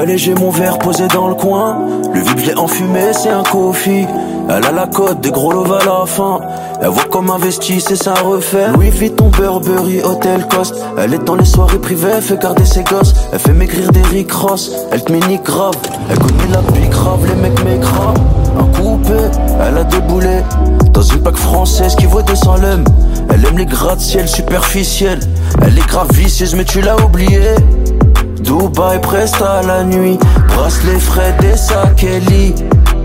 Allez, j'ai mon verre posé dans le coin. Le vide, je l'ai enfumé, c'est un coffee. Elle a la cote, des gros love à la fin. Elle voit comme investi, c'est ça refait. Louis Vuitton, Burberry, Hôtel Cost. Elle est dans les soirées privées, elle fait garder ses gosses. Elle fait maigrir des Rick Ross, elle te minique grave. Elle connaît la pique grave, les mecs m'écrabent. Un coupé, elle a déboulé dans une plaque française qui vaut 200 l'homme. Elle aime les gratte-ciel superficiels. Elle est grave vicieuse mais tu l'as oublié. Dubaï preste à la nuit. Bracelet Fred et sa Kelly.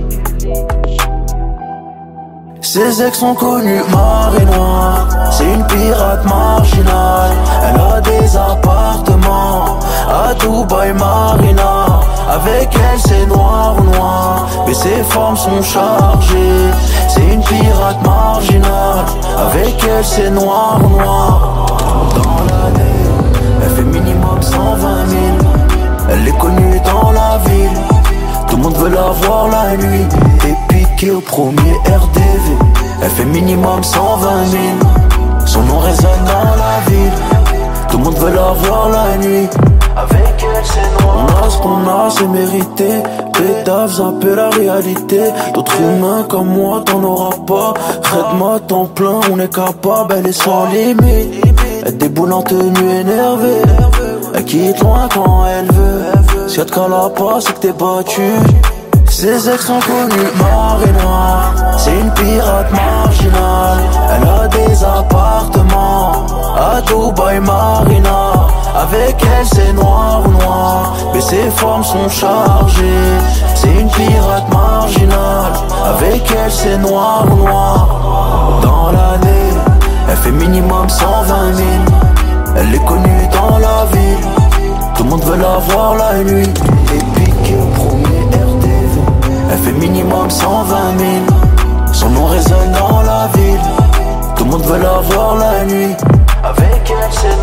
Ses ex sont connus, marée noire. C'est une pirate marginale. Elle a des appartements à Dubaï Marina. Avec elle c'est noir ou noir, mais ses formes sont chargées. C'est une pirate marginale. Avec elle c'est noir ou noir. Dans l'année, elle fait minimum 120 000. Elle est connue dans la ville. Tout le monde veut la voir la nuit. Et piqué au premier RDV. Elle fait minimum 120 000. Son nom résonne dans la ville. Tout le monde veut la voir la nuit. Avec elle c'est noir. On a ce qu'on a, c'est mérité. Pétaves, un peu la réalité. D'autres humains comme moi t'en auras pas. Fred-moi temps plein, on est capable. Elle est sans limite. Elle déboule en tenue énervée. Elle quitte loin quand elle veut. Si y'a de cas là-bas, c'est que t'es battu. Ses ex sont connus, marée noire. C'est une pirate marginale. Elle a des appartements à Dubaï Marina. Avec elle c'est noir ou noir, mais ses formes sont chargées. C'est une pirate marginale. Avec elle c'est noir ou noir. Dans l'année, elle fait minimum 120 000. Elle est connue dans la ville. Tout le monde veut la voir la nuit. Et piqué au premier RDV. Elle fait minimum 120 000. Son nom résonne dans la ville. Tout le monde veut la voir la nuit. Avec elle c'est